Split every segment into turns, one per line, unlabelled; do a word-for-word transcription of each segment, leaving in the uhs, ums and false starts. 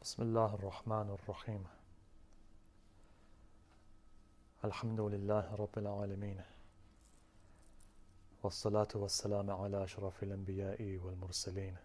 بسم الله الرحمن الرحيم الحمد لله رب العالمين والصلاة والسلام على أشرف الأنبياء والمرسلين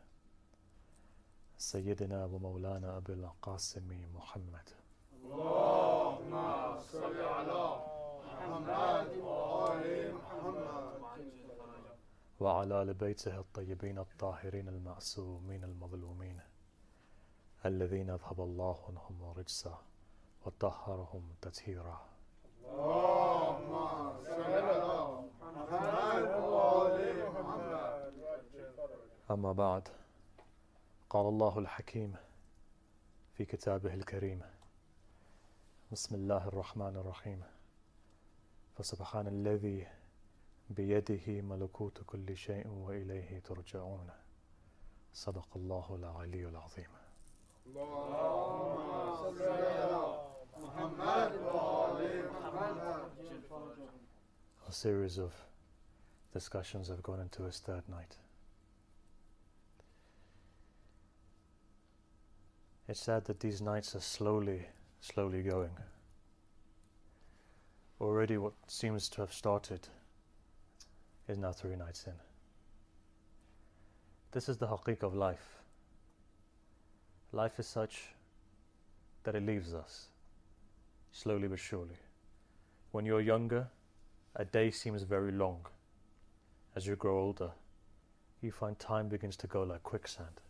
سيدنا ومولانا أبي القاسم محمد
اللهم صل على محمد وآل محمد
وعلى آل بيته الطيبين الطاهرين المعصومين المظلومين الذين أذهب الله عنهم الرجس وطهرهم تطهيرا.
اللهم صل على محمد وآل محمد.
أما بعد، قال الله الحكيم في كتابه الكريم: بسم الله الرحمن الرحيم، فسبحان الذي بيده ملكوت كل شيء وإليه ترجعون. صدق الله العلي العظيم.
اللهم صل على محمد وآل محمد.
A series of discussions have gone into its third night. It's sad that these nights are slowly, slowly going. Already what seems to have started is now three nights in. This is the haqiq of life. Life is such that it leaves us, slowly but surely. When you're younger, a day seems very long. As you grow older, you find time begins to go like quicksand.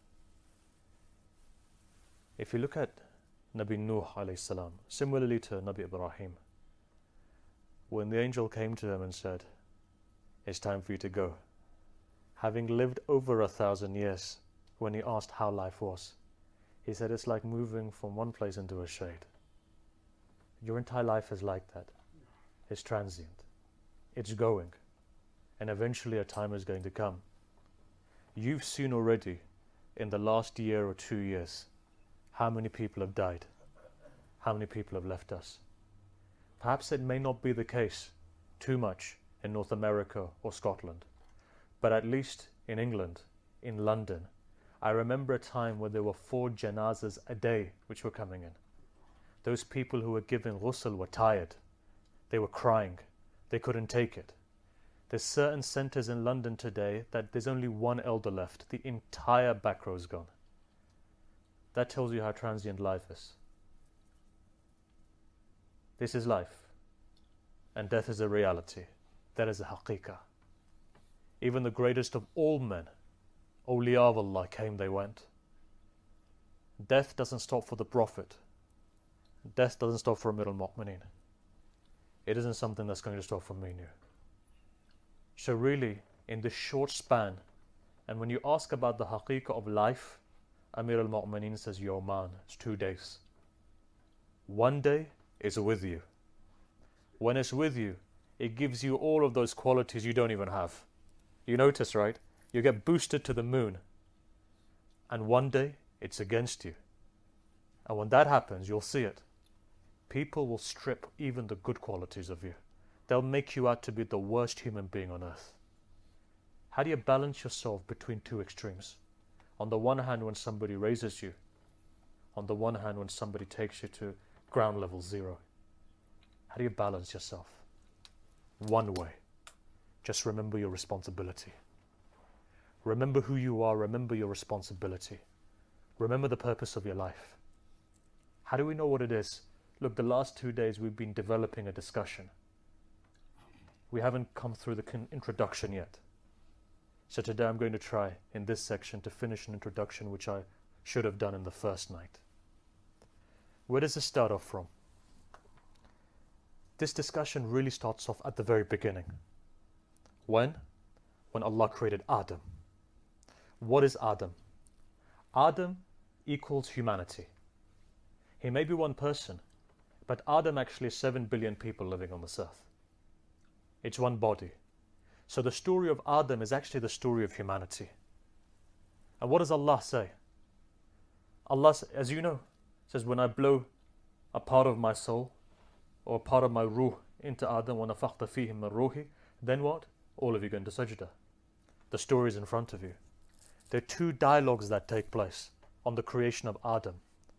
If you look at Nabi Nuh alayhi salam, similarly to Nabi Ibrahim, when the angel came to him and said, "It's time for you to go," having lived over a thousand years, when he asked how life was, he said it's like moving from one place into a shade. Your entire life is like that. It's transient. It's going. And eventually a time is going to come. You've seen already in the last year or two years how many people have died, how many people have left us. Perhaps it may not be the case too much in North America or Scotland, but at least in England, in London, I remember a time where there were four janazas a day which were coming in. Those people who were given ghusl were tired. They were crying. They couldn't take it. There's certain centres in London today that there's only one elder left. The entire back row is gone. That tells you how transient life is. This is life. And death is a reality. That is a haqiqah. Even the greatest of all men, awliya of Allah, came, they went. Death doesn't stop for the Prophet. Death doesn't stop for Amir al-Mu'mineen. It isn't something that's going to stop for me and you. So really, in this short span, and when you ask about the haqiqah of life, Amir al-Mu'mineen says, Yawman, it's two days. One day is with you. When it's with you, it gives you all of those qualities you don't even have. You notice, right? You get boosted to the moon, and one day it's against you. And when that happens, you'll see it. People will strip even the good qualities of you. They'll make you out to be the worst human being on earth. How do you balance yourself between two extremes? On the one hand, when somebody raises you. On the one hand, when somebody takes you to ground level zero. How do you balance yourself? One way. Just remember your responsibility. Remember who you are. Remember your responsibility. Remember the purpose of your life. How do we know what it is? Look, the last two days we've been developing a discussion. We haven't come through the introduction yet. So today I'm going to try, in this section, to finish an introduction which I should have done in the first night. Where does this start off from? This discussion really starts off at the very beginning. When? When Allah created Adam. What is Adam? Adam equals humanity. He may be one person, but Adam actually is seven billion people living on this earth. It's one body. So the story of Adam is actually the story of humanity. And what does Allah say? Allah, as you know, says, when I blow a part of my soul or a part of my ruh into Adam, وَنَفَخْتَ فِيهِ مِنْ رُوحِ, then what? All of you go into sajda. The story is in front of you. There are two dialogues that take place on the creation of Adam.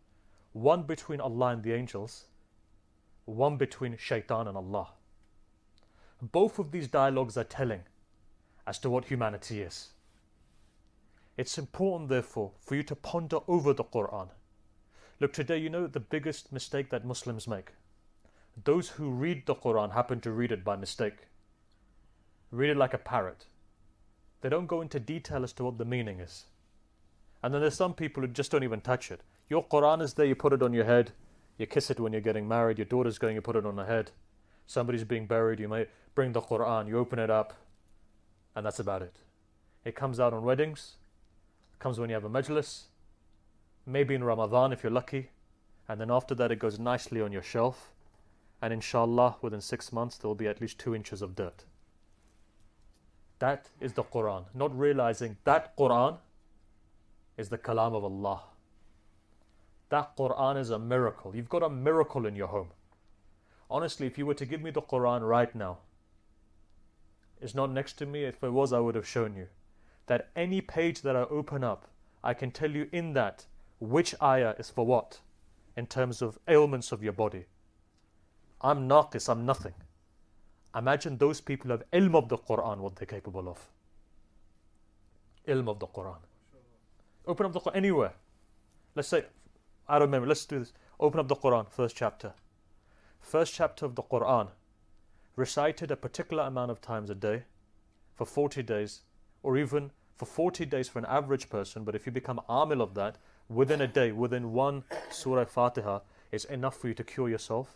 one between Allah and the angels, one between Shaitan and Allah. Both of these dialogues are telling as to what humanity is. It's important, therefore, for you to ponder over the Quran. Look, today, you know the biggest mistake that Muslims make? Those who read the Quran happen to read it by mistake. Read it like a parrot. They don't go into detail as to what the meaning is. And then there's some people who just don't even touch it. Your Quran is there, you put it on your head, you kiss it when you're getting married, your daughter's going, you put it on her head. Somebody's being buried, you may bring the Quran, you open it up, and that's about it. It comes out on weddings, it comes when you have a majlis, maybe in Ramadan if you're lucky, and then after that it goes nicely on your shelf, and inshallah within six months there will be at least two inches of dirt. That is the Quran. Not realizing that Quran is the Kalam of Allah. That Quran is a miracle. You've got a miracle in your home. Honestly, if you were to give me the Quran right now, it's not next to me. If it was, I would have shown you. That any page that I open up, I can tell you in that which ayah is for what, in terms of ailments of your body. I'm naqis, I'm nothing. Imagine those people who have ilm of the Quran, what they're capable of. Ilm of the Quran. Open up the Quran anywhere. Let's say, I don't remember, let's do this. Open up the Quran, first chapter. First chapter of the Quran, recited a particular amount of times a day, for forty days, or even for forty days for an average person, but if you become amil of that, within a day, within one Surah Fatiha, is enough for you to cure yourself.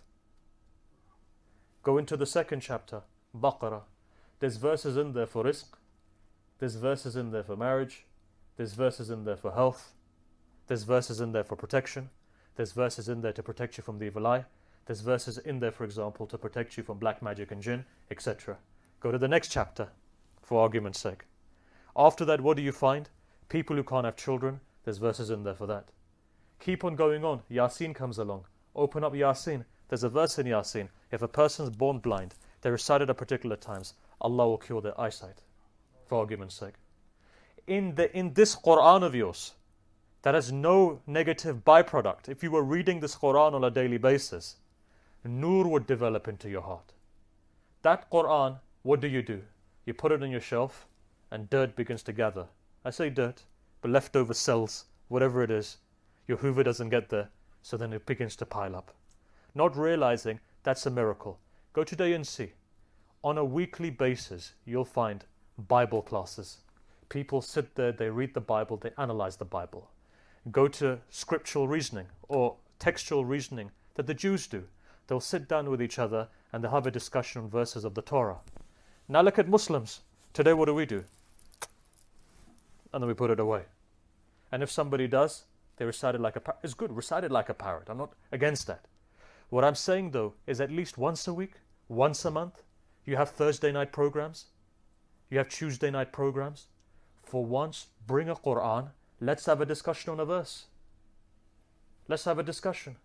Go into the second chapter, Baqarah. There's verses in there for rizq. There's verses in there for marriage. There's verses in there for health. There's verses in there for protection. There's verses in there to protect you from the evil eye. There's verses in there, for example, to protect you from black magic and jinn, et cetera. Go to the next chapter, for argument's sake. After that, what do you find? People who can't have children, there's verses in there for that. Keep on going on. Yasin comes along. Open up Yasin. There's a verse in Yasin. If a person's born blind, they recite it at particular times, Allah will cure their eyesight, for argument's sake. In, the, in this Quran of yours, that has no negative byproduct, if you were reading this Quran on a daily basis, Nur would develop into your heart. That Quran, what do you do? You put it on your shelf, and dirt begins to gather. I say dirt, but leftover cells, whatever it is, your Hoover doesn't get there, so then it begins to pile up. Not realizing that's a miracle. Go today and see. On a weekly basis, you'll find Bible classes. People sit there, they read the Bible, they analyze the Bible. Go to scriptural reasoning or textual reasoning that the Jews do. They'll sit down with each other and they'll have a discussion on verses of the Torah. Now look at Muslims. Today what do we do? And then we put it away. And if somebody does, they recite it like a parrot. It's good, recite it like a parrot. I'm not against that. What I'm saying though is at least once a week, once a month, you have Thursday night programs, you have Tuesday night programs. For once, bring a Quran, let's have a discussion on a verse. Let's have a discussion.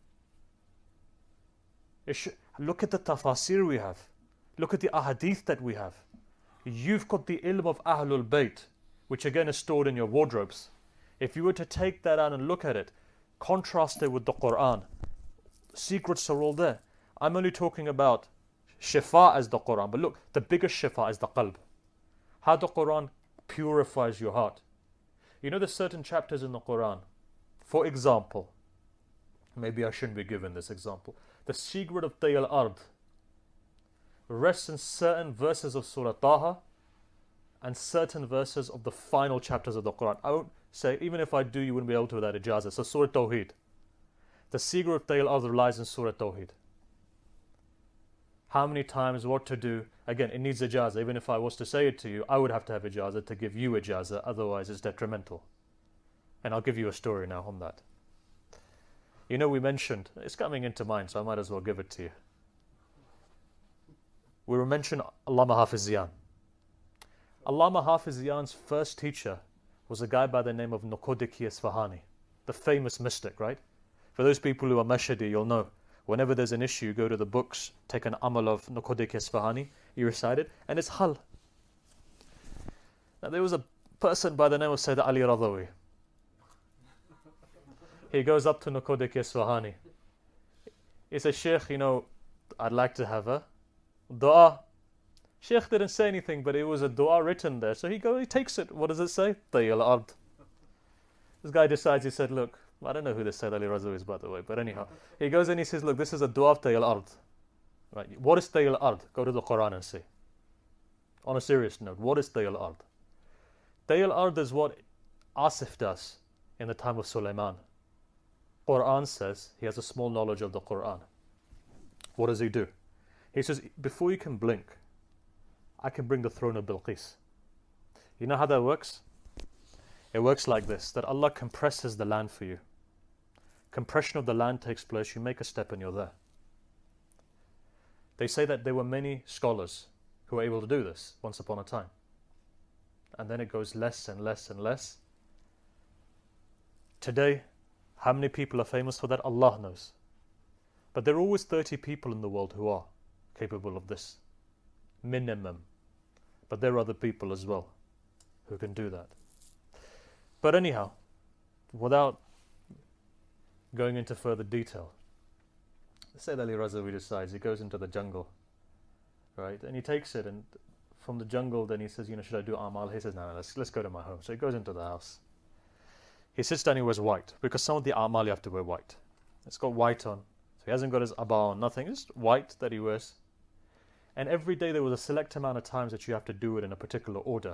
It should, look at the tafasir we have. Look at the ahadith that we have. You've got the ilm of Ahlul Bayt, which again is stored in your wardrobes. If you were to take that out and look at it, contrast it with the Quran, secrets are all there. I'm only talking about shifa as the Quran, but look, the biggest shifa is the qalb. How the Quran purifies your heart. You know there's certain chapters in the Quran. For example, maybe I shouldn't be given this example. The secret of Tay al-Ard rests in certain verses of Surah Taha and certain verses of the final chapters of the Quran. I won't say, even if I do, you wouldn't be able to without ijazah. So Surah Tawheed. The secret of Tay al-Ard lies in Surah Tawheed. How many times, what to do. Again, it needs ijazah. Even if I was to say it to you, I would have to have ijazah to give you ijazah. Otherwise, it's detrimental. And I'll give you a story now on that. You know, we mentioned, it's coming into mind, so I might as well give it to you. We were mentioned Allama Hafiz Ziyan. Allama Hafiz Ziyan's first teacher was a guy by the name of Nuqudiki Isfahani, the famous mystic, right? For those people who are Mashhadi, you'll know. Whenever there's an issue, you go to the books, take an amal of Nuqudiki Isfahani, you recite it, and it's hal. Now there was a person by the name of Sayyid Ali Radawi. He goes up to Nuqodik Isfahani. He says, Sheikh, you know, I'd like to have a dua. Sheikh didn't say anything, but it was a dua written there. So he goes, he takes it. What does it say? Tayyal ard. This guy decides, he said, look, I don't know who this Sayyid Ali Raza is, by the way, but anyhow. He goes and he says, look, this is a dua of Tayyal ard. Right. What is Tayyal ard? Go to the Quran and see. On a serious note, what is Tayyal ard? Tayyal ard is what Asif does in the time of Sulaiman. Quran says he has a small knowledge of the Quran. What does he do? He says, before you can blink, I can bring the throne of Bilqis. You know how that works? It works like this, that Allah compresses the land for you. Compression of the land takes place, you make a step and you're there. They say that there were many scholars who were able to do this once upon a time. And then it goes less and less and less. Today, how many people are famous for that? Allah knows. But there are always thirty people in the world who are capable of this. Minimum. But there are other people as well who can do that. But anyhow, without going into further detail, Sayyid Ali Razavi decides, he goes into the jungle, right? And he takes it, and from the jungle, then he says, you know, should I do Amal? He says, no, no, let's, let's go to my home. So he goes into the house. He sits down, he wears white, because some of the Amal you have to wear white. It's got white on. So he hasn't got his Abba on, nothing, it's just white that he wears. And every day there was a select amount of times that you have to do it in a particular order.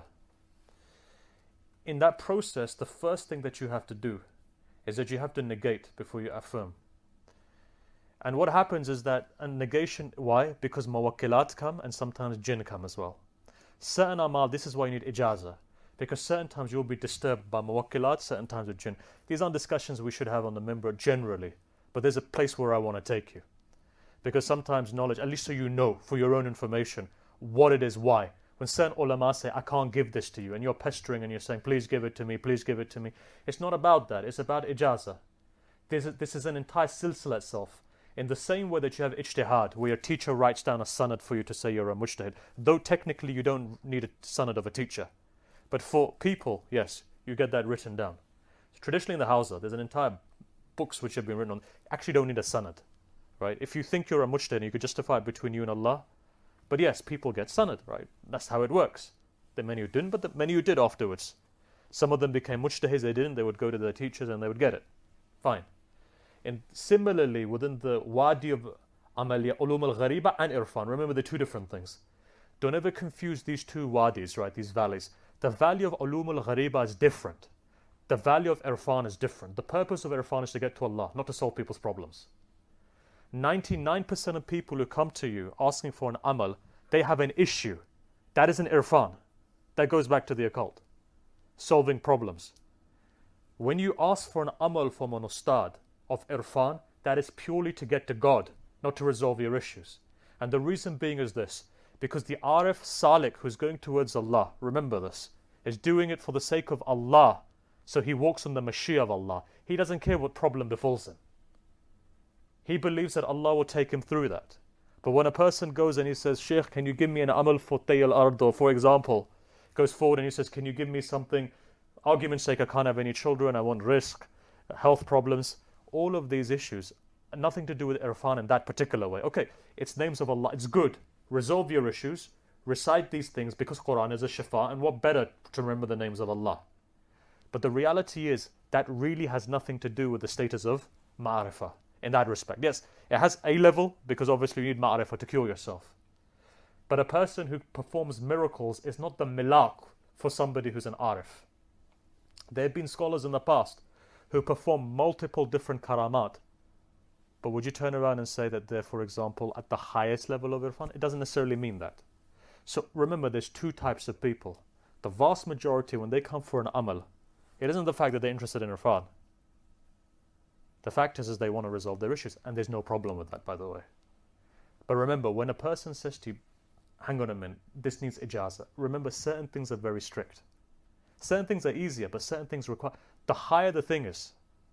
In that process, the first thing that you have to do is that you have to negate before you affirm. And what happens is that a negation, why? Because mawakkilat come and sometimes jinn come as well. Certain amal, this is why you need ijazah. Because certain times you will be disturbed by mawakkilat, certain times with jinn. These aren't discussions we should have on the minbar generally. But there's a place where I want to take you. Because sometimes knowledge, at least so you know for your own information, what it is, why. When certain ulama say, I can't give this to you, and you're pestering and you're saying, please give it to me, please give it to me. It's not about that, it's about ijazah. This is, this is an entire silsila itself. In the same way that you have ijtihad, where your teacher writes down a sanad for you to say you're a mujtahid, though technically you don't need a sanad of a teacher. But for people, yes, you get that written down. Traditionally in the Hausa, there's an entire books which have been written on, actually don't need a sanad. Right? If you think you're a mujtahid, you could justify it between you and Allah. But yes, people get sanad, right? That's how it works. There are many who didn't, but the many who did afterwards. Some of them became mujtahids, they didn't, they would go to their teachers and they would get it. Fine. And similarly, within the wadi of Amaliya, Ulum al-Ghariba and Irfan, remember the two different things. Don't ever confuse these two wadis, right? These valleys. The value of Ulum al-Ghariba is different. The value of Irfan is different. The purpose of Irfan is to get to Allah, not to solve people's problems. ninety-nine percent of people who come to you asking for an amal, they have an issue. That is an irfan. That goes back to the occult. Solving problems. When you ask for an amal from an ustad of irfan, that is purely to get to God, not to resolve your issues. And the reason being is this, because the arif salik who's going towards Allah, remember this, is doing it for the sake of Allah. So he walks on the Mashiach of Allah. He doesn't care what problem befalls him. He believes that Allah will take him through that. But when a person goes and he says, Sheikh, can you give me an amal for Tayyal Ard? Or for example, goes forward and he says, can you give me something? Argument's sake, I can't have any children, I want risk, health problems. All of these issues, nothing to do with irfan in that particular way. Okay, it's names of Allah, it's good. Resolve your issues, recite these things because Quran is a shifa, and what better to remember the names of Allah. But the reality is, that really has nothing to do with the status of ma'arifah. In that respect, yes, it has a level because obviously you need ma'arifah to cure yourself. But a person who performs miracles is not the milak for somebody who's an arif. There have been scholars in the past who perform multiple different karamat. But would you turn around and say that they're, for example, at the highest level of irfan? It doesn't necessarily mean that. So remember, there's two types of people. The vast majority, when they come for an amal, it isn't the fact that they're interested in irfan. The fact is, is they want to resolve their issues, and there's no problem with that, by the way. But remember, when a person says to you, hang on a minute, this needs ijazah, remember, certain things are very strict. Certain things are easier, but certain things require... The higher the thing is,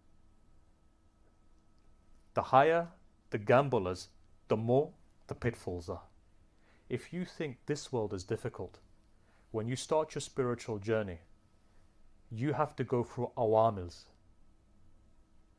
the higher the gamble is, the more the pitfalls are. If you think this world is difficult, when you start your spiritual journey, you have to go through awamils.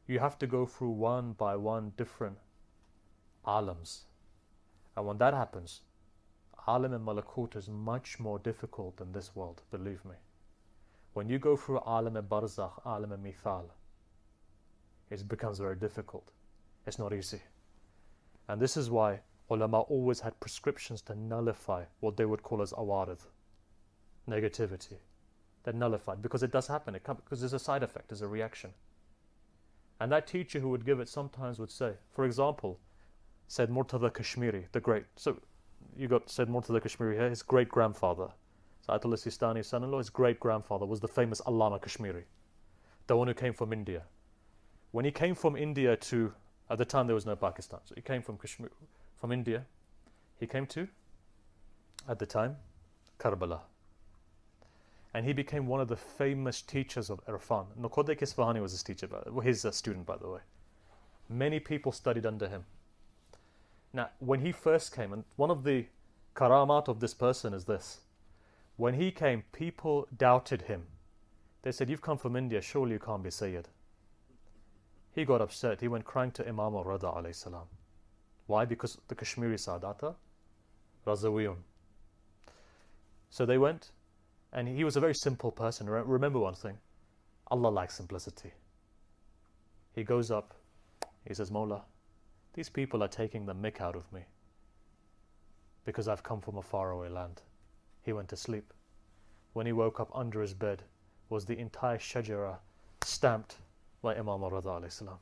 you have to go through one by one different alams. And when that happens, alam and malakut is much more difficult than this world, believe me. When you go through alam and barzakh, alam and mithal, it becomes very difficult. It's not easy. And this is why ulama always had prescriptions to nullify what they would call as awarid, negativity. They're nullified because it does happen. It comes because there's a side effect, there's a reaction. And that teacher who would give it sometimes would say, for example, Sayyid Murtada Kashmiri, the great. So you got Sayyid Murtada Kashmiri here, his great grandfather, Ayatollah Sistani's son-in-law, his great grandfather was the famous Allama Kashmiri, the one who came from India. When he came from India to, at the time there was no Pakistan, so he came from Kashmir, from India, he came to, at the time, Karbala. And he became one of the famous teachers of Irfan. Nuqadik Isfahani was his teacher, his uh, student, by the way. Many people studied under him. Now, when he first came, and one of the karamat of this person is this. When he came, people doubted him. They said, you've come from India, surely you can't be Sayyid. He got upset. He went crying to Imam al-Rada alayhi salam. Why? Because the Kashmiri Sadata, Razawiyun. So they went, and he was a very simple person. Remember one thing, Allah likes simplicity. He goes up, he says, Mawla, these people are taking the mick out of me because I've come from a faraway land. He went to sleep. When he woke up, under his bed was the entire shajara stamped by Imam al-Rada alayhi salam.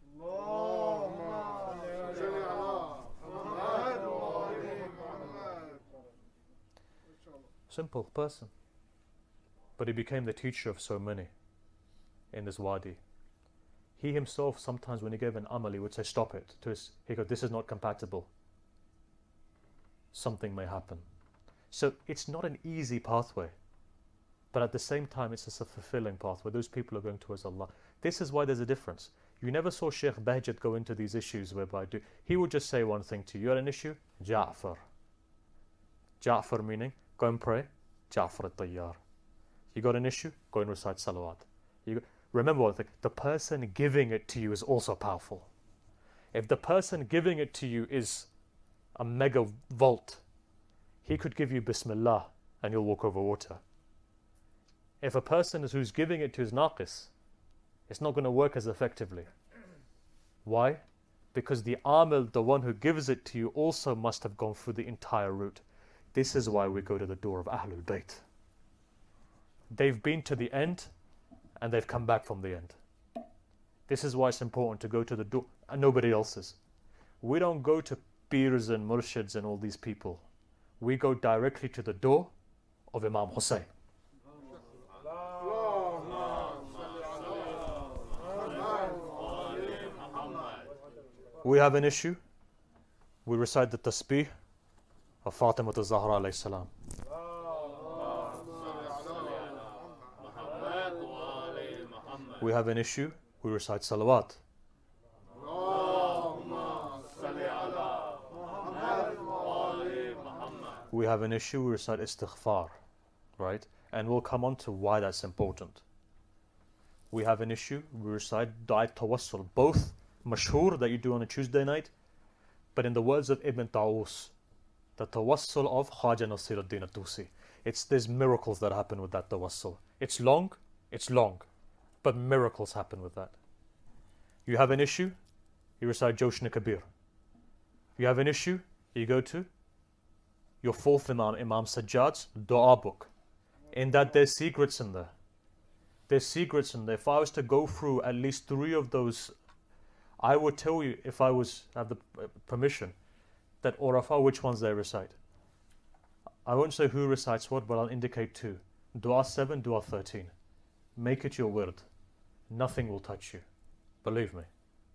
Simple person. But he became the teacher of so many in this wadi. He himself, sometimes when he gave an amal, he would say, stop it. To his, he goes, this is not compatible. Something may happen. So it's not an easy pathway. But at the same time, it's just a fulfilling pathway. Those people are going towards Allah. This is why there's a difference. You never saw Sheikh Bahjat go into these issues whereby do, he would just say one thing to you. You had an issue? Ja'far. Ja'far meaning, go and pray. Ja'far al-Tayyar. You got an issue? Go and recite salawat. You go, remember one thing, the person giving it to you is also powerful. If the person giving it to you is a mega volt, he could give you Bismillah and you'll walk over water. If a person is who's giving it to his naqis, it's not going to work as effectively. Why? Because the amil, the one who gives it to you, also must have gone through the entire route. This is why we go to the door of Ahlul Bayt. They've been to the end and they've come back from the end. This is why it's important to go to the door, and nobody else's. We don't go to Pirs and Murshids and all these people. We go directly to the door of Imam Hussein. We have an issue. We recite the tasbih of Fatima Zahra alayhi salam. We have an issue. We recite salawat. We have an issue. We recite istighfar, right? And we'll come on to why that's important. We have an issue. We recite Da'at Tawassul, both mashhur that you do on a Tuesday night, but in the words of Ibn Ta'us, the Tawassul of Khaja Nasiruddin At-Tusi. It's there's miracles that happen with that Tawassul. It's long, it's long, but miracles happen with that. You have an issue, you recite Joshna Kabir. You have an issue, you go to your fourth Imam, Imam Sajjad's Dua book. In that there's secrets in there. There's secrets in there. If I was to go through at least three of those, I would tell you, if I was have the permission, that Urafa, which ones they recite. I won't say who recites what, but I'll indicate two. Dua seven, Dua thirteen. Make it your wird. Nothing will touch you. Believe me.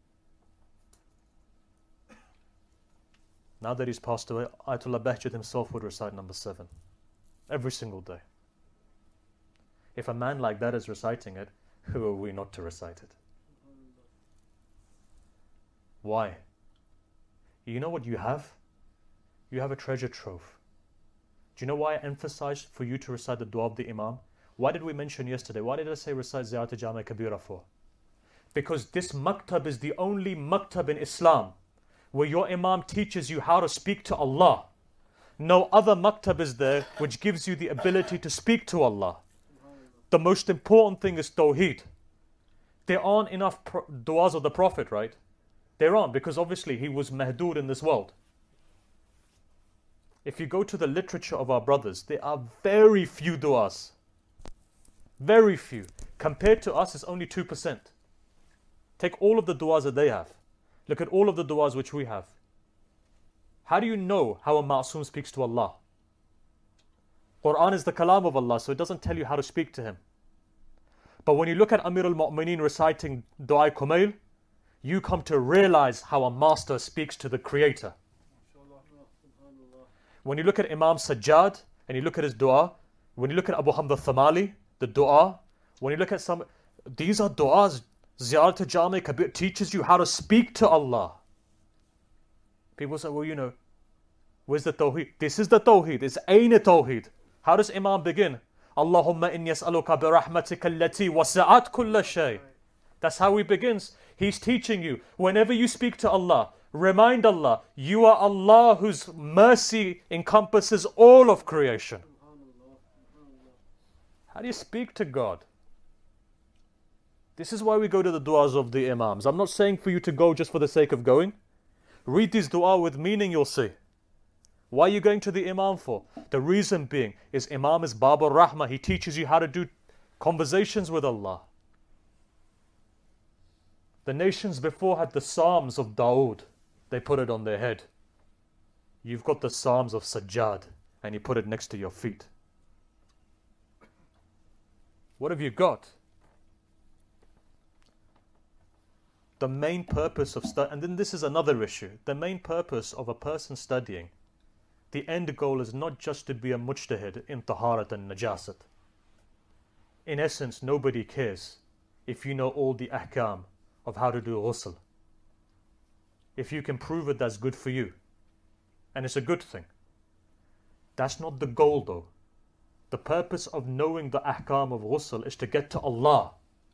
Now that he's passed away, Ayatollah Bahjat himself would recite number seven. Every single day. If a man like that is reciting it, who are we not to recite it? Why? You know what you have? You have a treasure trove. Do you know why I emphasized for you to recite the dua of the Imam? Why did we mention yesterday? Why did I say recite Ziyat Jami Kabira for? Because this maktab is the only maktab in Islam where your imam teaches you how to speak to Allah. No other maktab is there which gives you the ability to speak to Allah. The most important thing is tawheed. There aren't enough pro- du'as of the Prophet, right? There aren't, because obviously he was mahdood in this world. If you go to the literature of our brothers, there are very few du'as. Very few. Compared to us, it's only two percent. Take all of the du'as that they have. Look at all of the du'as which we have. How do you know how a ma'soom speaks to Allah? Quran is the kalam of Allah, so it doesn't tell you how to speak to Him. But when you look at Amir al-Mu'mineen reciting Du'a Kumail, you come to realize how a master speaks to the Creator. When you look at Imam Sajjad and you look at his dua, when you look at Abu Hamza Thamali, the dua, when you look at some, these are duas. Ziyarat Jami Kabir teaches you how to speak to Allah. People say, well, you know, where's the tawheed? This is the tawheed. It's Aina tawheed. How does Imam begin? Allahumma inni as'aluka bi rahmatika allati wasa'at kulla shay. That's how he begins. He's teaching you, whenever you speak to Allah, remind Allah, you are Allah whose mercy encompasses all of creation. How do you speak to God? This is why we go to the du'as of the Imams. I'm not saying for you to go just for the sake of going. Read these du'a with meaning, you'll see. Why are you going to the Imam for? The reason being is Imam is Babur Rahmah. He teaches you how to do conversations with Allah. The nations before had the Psalms of Dawood. They put it on their head. You've got the Psalms of Sajjad and you put it next to your feet. What have you got? The main purpose of study, and then this is another issue. The main purpose of a person studying, the end goal is not just to be a mujtahid in taharat and najasat. In essence, nobody cares if you know all the ahkam of how to do ghusl. If you can prove it, that's good for you. And it's a good thing. That's not the goal though. The purpose of knowing the ahkam of ghusl is to get to Allah.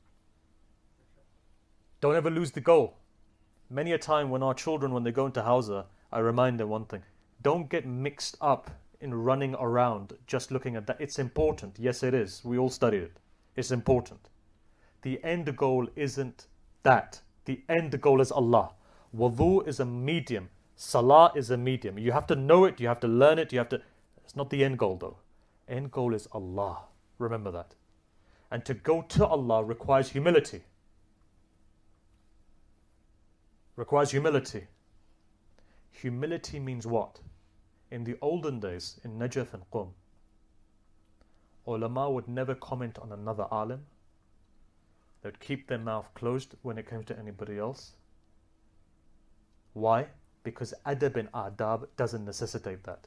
Don't ever lose the goal. Many a time when our children, when they go into Hawza, I remind them one thing. Don't get mixed up in running around just looking at that. It's important. Yes, it is. We all studied it. It's important. The end goal isn't that. The end goal is Allah. Wudu is a medium. Salah is a medium. You have to know it. You have to learn it. You have to... It's not the end goal though. End goal is Allah. Remember that. And to go to Allah requires humility. Requires humility. Humility means what? In the olden days, in Najaf and Qum, ulama would never comment on another alim. They would keep their mouth closed when it came to anybody else. Why? Because adab and adab doesn't necessitate that.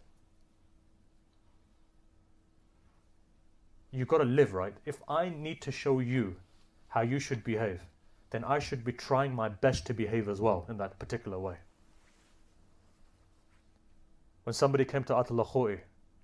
You've got to live, right? If I need to show you how you should behave, then I should be trying my best to behave as well in that particular way. When somebody came to Atullah Khoi, he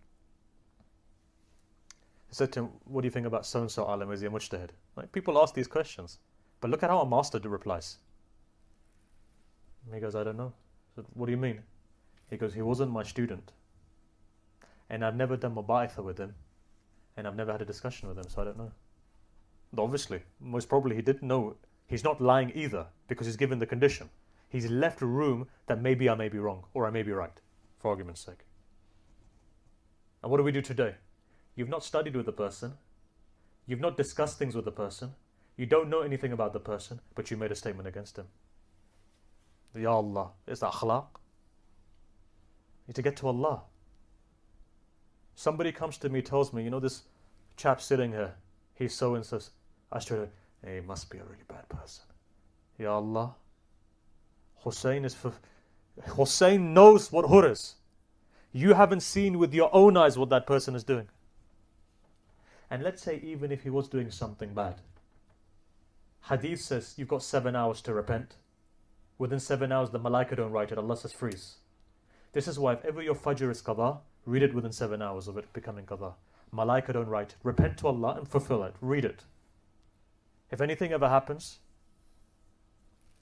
said to him, what do you think about so-and-so alim? Is he a mujtahid? Like, people ask these questions. But look at how a master replies. And he goes, I don't know. I said, what do you mean? He goes, he wasn't my student. And I've never done mubaitha with him. And I've never had a discussion with him, so I don't know. But obviously, most probably he didn't know. He's not lying either, because he's given the condition. He's left room that maybe I may be wrong, or I may be right, for argument's sake. And what do we do today? You've not studied with the person. You've not discussed things with the person. You don't know anything about the person, but you made a statement against him. Ya Allah, it's akhlaq. You need to get to Allah. Somebody comes to me, tells me, you know, this chap sitting here, he's so and so. I straight away, hey, he must be a really bad person. Ya Allah, Hussein is for, Hussein knows what hur is. You haven't seen with your own eyes what that person is doing. And let's say even if he was doing something bad. Hadith says you've got seven hours to repent. Within seven hours the malaika don't write it. Allah says freeze. This is why if ever your fajr is qadha, read it within seven hours of it becoming qadha. Malaika don't write it. Repent to Allah and fulfill it. Read it. If anything ever happens,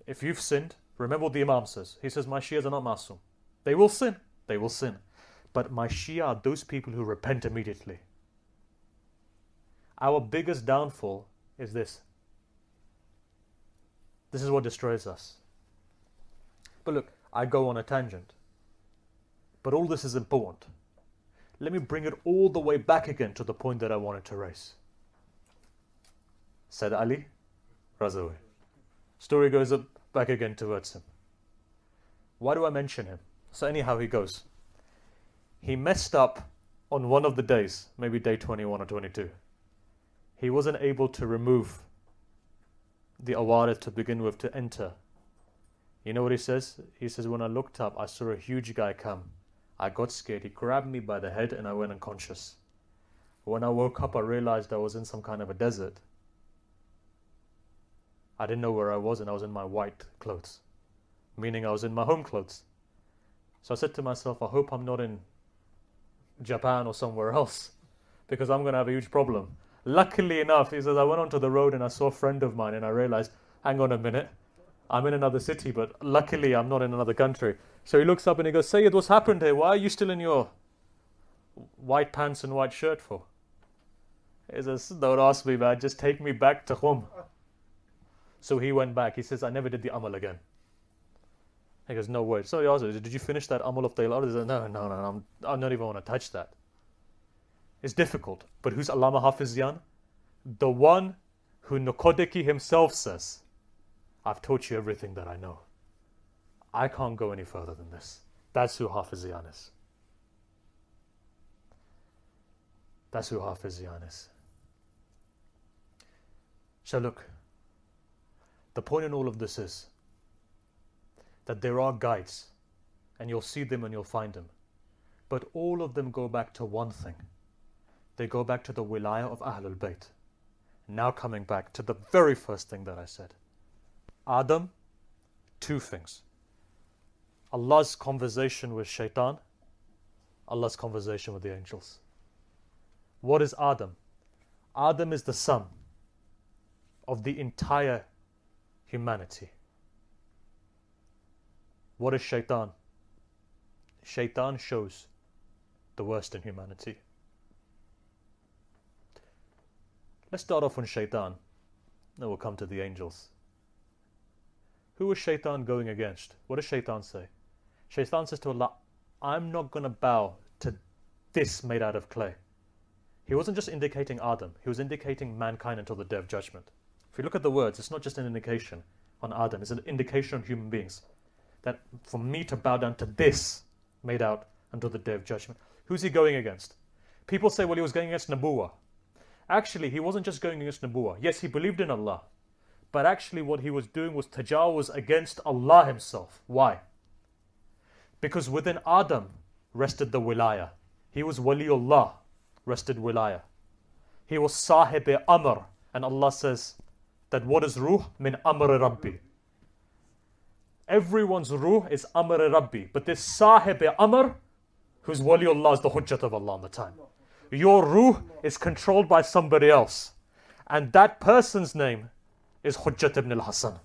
if you've sinned, remember what the Imam says. He says, my Shias are not masum. They will sin. They will sin. But my Shia are those people who repent immediately. Our biggest downfall is this. This is what destroys us. But look, I go on a tangent. But all this is important. Let me bring it all the way back again to the point that I wanted to raise. Said Ali Razawi. Story goes up back again towards him. Why do I mention him? So anyhow he goes. He messed up on one of the days, maybe day twenty-one or twenty-two. He wasn't able to remove the awarid to begin with to enter. You know what he says? He says, when I looked up, I saw a huge guy come. I got scared. He grabbed me by the head and I went unconscious. When I woke up, I realized I was in some kind of a desert. I didn't know where I was and I was in my white clothes, meaning I was in my home clothes. So I said to myself, I hope I'm not in Japan or somewhere else because I'm going to have a huge problem. Luckily enough, he says, I went onto the road and I saw a friend of mine and I realized, hang on a minute, I'm in another city, but luckily I'm not in another country. So he looks up and he goes, Sayyid, what's happened here? Why are you still in your white pants and white shirt for? He says, don't ask me, man, just take me back to Qum. So he went back. He says, I never did the amal again. He goes, no way. So he asks, did you finish that amal of Taylar? He says, no, no, no, I'm, I don't even want to touch that. It's difficult. But who's Allama Hafizian? The one who Nuqadiki himself says, I've taught you everything that I know. I can't go any further than this. That's who Hafizian is. That's who Hafizian is. So look, the point in all of this is that there are guides, and you'll see them and you'll find them. But all of them go back to one thing. They go back to the wilayah of Ahlul Bayt. Now coming back to the very first thing that I said. Adam, two things. Allah's conversation with shaitan, Allah's conversation with the angels. What is Adam? Adam is the sum of the entire humanity. What is shaitan? Shaitan shows the worst in humanity. Let's start off on shaitan, then we'll come to the angels. Who is shaitan going against? What does shaitan say? Shaitan says to Allah, I'm not going to bow to this made out of clay. He wasn't just indicating Adam, he was indicating mankind until the day of judgment. If you look at the words, it's not just an indication on Adam, it's an indication on human beings. That for me to bow down to this made out until the day of judgment. Who's he going against? People say, well, he was going against Nabuwah. Actually, he wasn't just going against Nabuwah. Yes, he believed in Allah. But actually what he was doing was tajawuz against Allah himself. Why? Because within Adam rested the wilayah. He was waliullah, rested wilayah. He was sahib amr. And Allah says that what is ruh? Min amr rabbi. Everyone's ruh is amr rabbi. But this sahib amr, who's waliullah, is the hujjat of Allah on the time. Your ruh is controlled by somebody else. And that person's name is Hujjat ibn al-Hasan.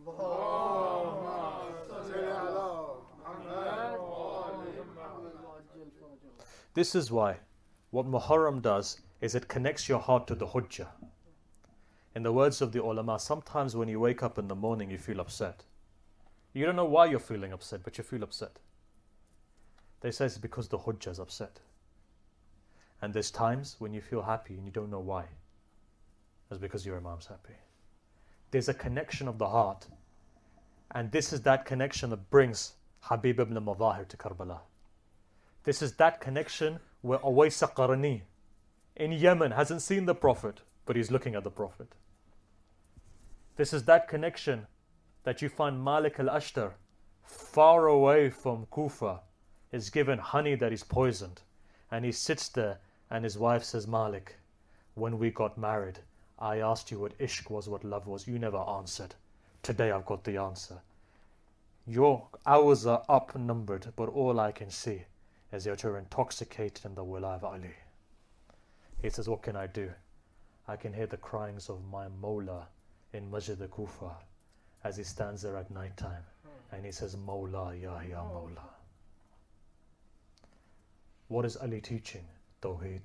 This is why what Muharram does is it connects your heart to the Hujjah. In the words of the ulama, sometimes when you wake up in the morning you feel upset. You don't know why you're feeling upset, but you feel upset. They say it's because the Hujjah is upset. And there's times when you feel happy and you don't know why. It's because your Imam's happy. There's a connection of the heart. And this is that connection that brings Habib ibn Madahir to Karbala. This is that connection where Uwais Qarni in Yemen hasn't seen the Prophet, but he's looking at the Prophet. This is that connection that you find Malik al-Ashtar, far away from Kufa, is given honey that is poisoned. And he sits there and his wife says, Malik, when we got married, I asked you what ishq was, what love was. You never answered. Today I've got the answer. Your hours are outnumbered, but all I can see is that you're intoxicated in the wilayah of Ali. He says, what can I do? I can hear the cryings of my Mawla in Masjid Kufa. as he stands there at night time and he says, Mawla, Ya Ya Mawla. What is Ali teaching? Tawheed.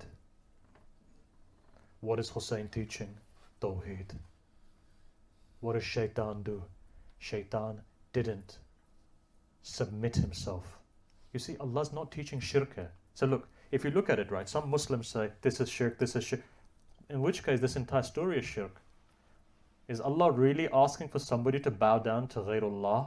What is Hussein teaching? Tawheed. What does Shaitan do? Shaitan didn't submit himself. You see, Allah's not teaching shirk here. So look, if you look at it, right, some Muslims say, this is shirk, this is shirk. In which case, this entire story is shirk. Is Allah really asking for somebody to bow down to Ghairullah?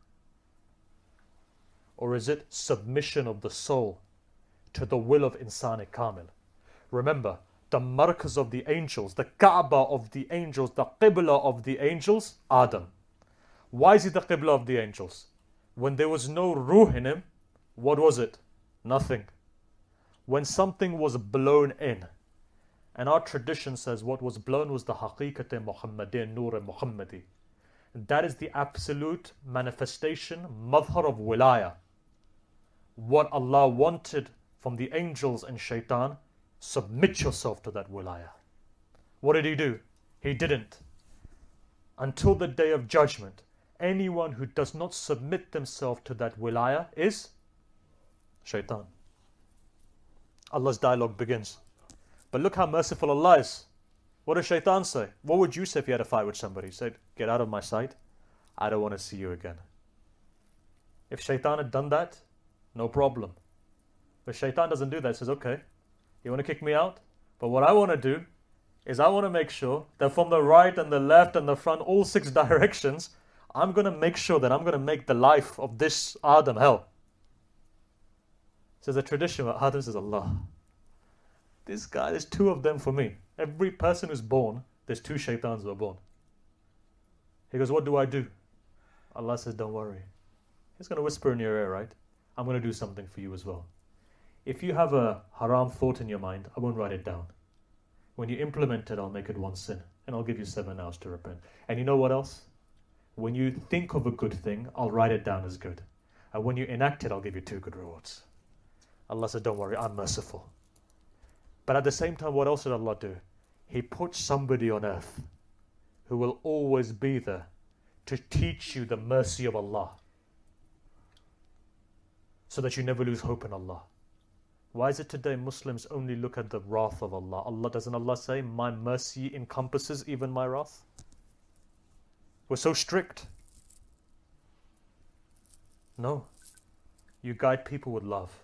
Or is it submission of the soul to the will of Insan Kamil? Remember, the markaz of the angels, the Kaaba of the angels, the Qibla of the angels, Adam. Why is he the Qibla of the angels? When there was no ruh in him, what was it? Nothing. When something was blown in, and our tradition says what was blown was the Haqiqat Muhammadin, Nur Muhammadi. That is the absolute manifestation, madhar of wilaya. What Allah wanted from the angels and shaitan, submit yourself to that wilaya. What did he do? He didn't. Until the day of judgment, anyone who does not submit themselves to that wilaya is shaitan. Allah's dialogue begins. But look how merciful Allah is. What does shaitan say? What would you say if you had a fight with somebody? He said, get out of my sight. I don't want to see you again. If shaitan had done that, no problem. But shaitan doesn't do that. He says, okay, you want to kick me out? But what I want to do is I want to make sure that from the right and the left and the front, all six directions, I'm going to make sure that I'm going to make the life of this Adam hell. So there's a tradition where Adam says, Allah, this guy, there's two of them for me. Every person who's born, there's two shaitans who are born. He goes, what do I do? Allah says, don't worry. He's going to whisper in your ear, right? I'm going to do something for you as well. If you have a haram thought in your mind, I won't write it down. When you implement it, I'll make it one sin. And I'll give you seven hours to repent. And you know what else? When you think of a good thing, I'll write it down as good. And when you enact it, I'll give you two good rewards. Allah said, don't worry, I'm merciful. But at the same time, what else did Allah do? He put somebody on earth who will always be there to teach you the mercy of Allah, so that you never lose hope in Allah. Why is it today Muslims only look at the wrath of Allah? Allah doesn't Allah say, my mercy encompasses even my wrath? We're so strict. No. You guide people with love.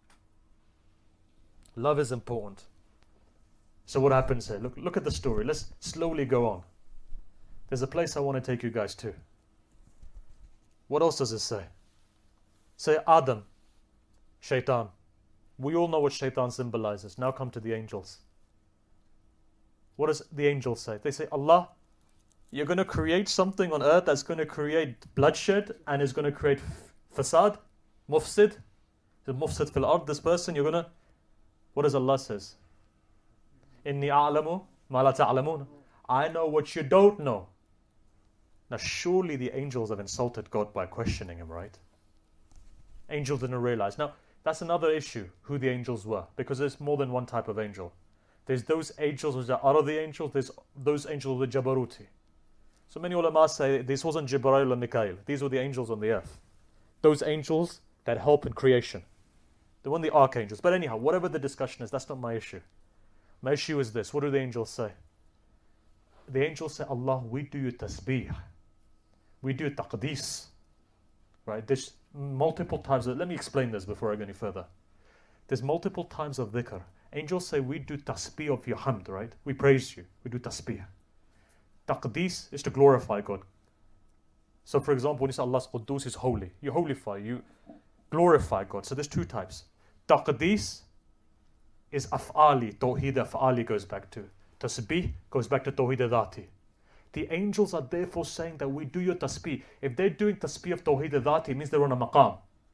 Love is important. So what happens here? Look, look at the story. Let's slowly go on. There's a place I want to take you guys to. What else does it say? Say Adam, Shaitan. We all know what Shaitan symbolizes. Now come to the angels. What does the angels say? They say, Allah, you're going to create something on earth that's going to create bloodshed and is going to create fasad, mufsid. The mufsid fil ard, this person, you're going to... What does Allah says? Inni a'lamu ma la ta'lamun. I know what you don't know. Now surely the angels have insulted God by questioning him, right? Angels didn't realize. Now that's another issue, who the angels were, because there's more than one type of angel. There's those angels which are out of the angels, there's those angels with Jabaruti. So many ulama say this wasn't Jibreel and Mikael. These were the angels on the earth. Those angels that help in creation. They weren't the archangels. But anyhow, whatever the discussion is, that's not my issue. My issue is this. What do the angels say? The angels say, Allah, we do you tasbih. We do taqdees. Right? There's multiple times. Of, let me explain this before I go any further. There's multiple times of dhikr. Angels say, we do tasbih of your hamd, right? We praise you. We do tasbih. Taqdees is to glorify God. So for example, when you say Allah's Quddus is holy, you holify, you glorify God. So there's two types. Taqdees is af'ali, tawheed af'ali goes back to. Tasbih goes back to tawheed dhati. The angels are therefore saying that we do your tasbih. If they're doing tasbih of tawheed dhati, it means they're on a maqam.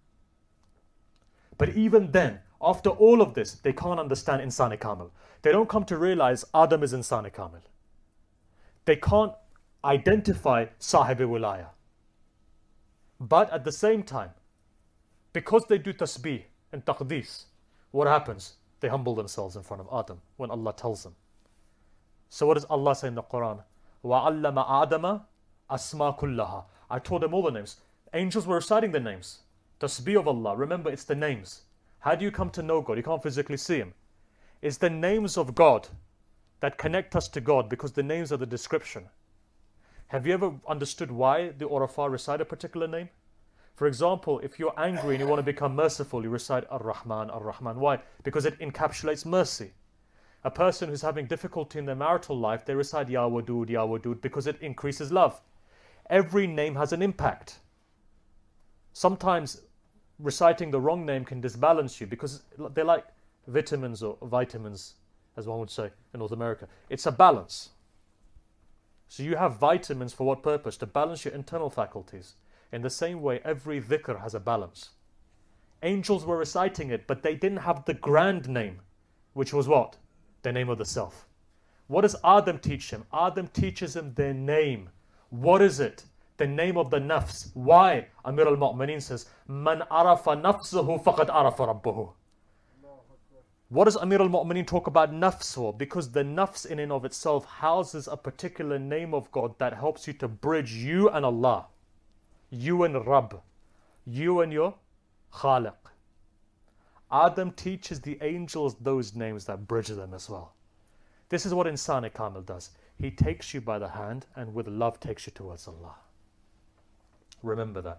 But even then, after all of this, they can't understand Insan Kamil. They don't come to realize Adam is Insan Kamil. They can't identify Sahib Wilaya. But at the same time, because they do tasbih and taqdees, what happens? They humble themselves in front of Adam when Allah tells them. So what does Allah say in the Quran? وَعَلَّمَ آدَمَ Asma kullaha. I taught them all the names. Angels were reciting the names. Tasbih of Allah. Remember, it's the names. How do you come to know God? You can't physically see Him. It's the names of God that connect us to God, because the names are the description. Have you ever understood why the Urafa recite a particular name? For example, if you're angry and you want to become merciful, you recite Ar-Rahman, Ar-Rahman. Why? Because it encapsulates mercy. A person who's having difficulty in their marital life, they recite Ya Wadud, Ya Wadud, because it increases love. Every name has an impact. Sometimes reciting the wrong name can disbalance you, because they're like vitamins or vitamins, as one would say in North America. It's a balance. So you have vitamins for what purpose? To balance your internal faculties. In the same way, every dhikr has a balance. Angels were reciting it, but they didn't have the grand name, which was what? The name of the self. What does Adam teach him? Adam teaches him their name. What is it? The name of the nafs. Why? Amir al-Mu'mineen says, Man arafa nafsahu faqad arafa rabbahu. What does Amir al-Mu'mineen talk about nafs for? Because the nafs in and of itself houses a particular name of God that helps you to bridge you and Allah. You and Rabb. You and your Khaliq. Adam teaches the angels those names that bridge them as well. This is what Insan Kamil does. He takes you by the hand and with love takes you towards Allah. Remember that.